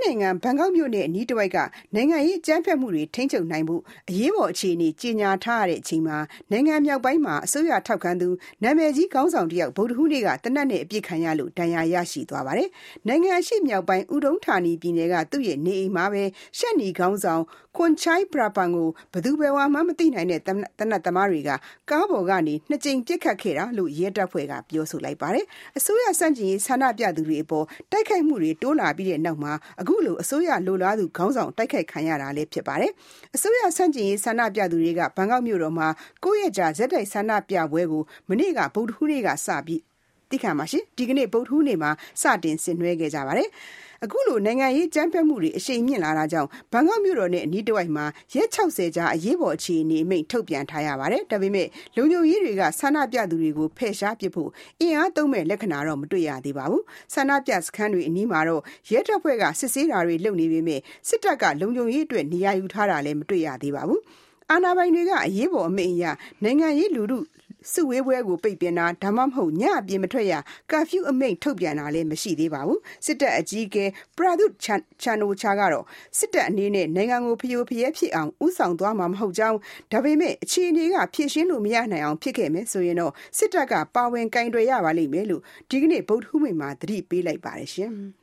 နိုင်ငံဘန်ကောက်မြို့နဲ့အနီးတစ်ဝိုက်ကနိုင်ငံရေးအကြမ်းဖက်မှုတွေထိန်းချုပ်နိုင်မှုအရေးပေါ်အခြေအနေကြီးညာထားရတဲ့အချိန်မှာနိုင်ငံမြောက်ပိုင်းမှာအစိုးရထောက်ခံသူနာမည်ကြီးခေါင်းဆောင်တယောက်ဗုဒ္ဓဟူးနေ့ကတနက်နဲ့အပြစ်ခံရလို့ဒဏ်ရာရရှိသွားပါတယ်။နိုင်ငံရှိမြောက်ပိုင်းဥဒုံဌာနီပြည်နယ်ကသူ့ရဲ့နေအိမ်မှာပဲရှက်နီခေါင်းဆောင်ခွန်ချိုင်းပရာပန်ကိုဘသူပဲဝါမှမသိနိုင်တဲ့တနက်သမားတွေကကားပေါ်ကနေနှစ်ကြိမ်ပစ်ခတ်ခဲ့တာလို့ရဲတပ်ဖွဲ့ကပြောဆိုလိုက်ပါတယ်။အစိုးရစန့်ကျင်ရေးဆန္ဒပြသူတွေအပေါ်တိုက်ခိုက်မှုတွေတိုးလာပြီးတဲ့နောက်မှာအခုလိုအစိုးရလိုလားသူခေါင်းဆောင်တိုက်ခိုက်ခံရတာလည်းဖြစ်ပါတယ်။အစိုးရဆန့်ကျင်ရေးဆန္ဒပြသူတွေကဘန်ကောက်မြို့တော်မှာ9ရက်ကြာဇက်တိုက်ဆန္ဒပြပွဲကိုမနေ့ကဗုဒ္ဓဟူးနေ့ကစပြီးဒီကနေ့ဗုဒ္ဓဟူးနေ့မှာစတင်ဆင်နွှဲခဲ့ကြပါတယ်။အခုလိုနိုင်ငံရေးကြမ်းဖက်မှုတွေအရှိန်မြင့်လာတာကြောင့်ဘန်ကောက်မြို့တော်နဲ့အနီးတစ်ဝိုက်မှာရက်60ကြာအရေးပေါ်အခြေအနေအမိန့်ထုတ်ပြန်ထားရပါတယ်။ဒါပေမဲ့လုံခြုံရေးတွေကဆန္ဒပြသူတွေကိုဖယ်ရှားပစ်ဖို့အင်အားသုံးမဲ့လက္ခဏာတော့မတွေ့ရသေးပါဘူး။ဆန္ဒပြစခန်းတွေအနီးမှာတော့ရဲတပ်ဖွဲ့ကစစ်ဆေးတာတွေလုပ်နေပေမဲ့စစ်တပ်ကလုံခြုံရေးအတွက်နေရာယူထားတာလည်းမတွေ့ရသေးပါဘူး။အာဏာပိုင်တွေကအရေးပေါ်အမိန့်အရနိုင်ငံရေးလူထုစုဝေးပွဲကိုပိတ်ပင်တာဒါမှမဟုတ်ညအပြင်မထွက်ရကာဖျူးအမိန့်ထုတ်ပြန်တာလည်းမရှိသေးပါဘူးစစ်တပ်အကြီးအကဲပရာဒုချန်နိုချာကတော့စစ်တပ်အနေနဲ့နိုင်ငံကိုဖျို့ဖျဲဖြစ်အောင်ဥဆောင်သွားမှာမဟုတ်ကြောင်းဒါပေမဲ့အခြေအနေကဖြည့်ရှင်းလို့မရနိုင်အောင်ဖြစ်ခဲ့မယ်ဆိုရင်တော့စစ်တပ်ကပါဝင်ကင်တွယ်ရပါလိမ့်မယ်လို့ဒီကနေ့ဗုဒ္ဓဟူးနေ့မှာသတိပေးလိုက်ပါတယ်ရှင်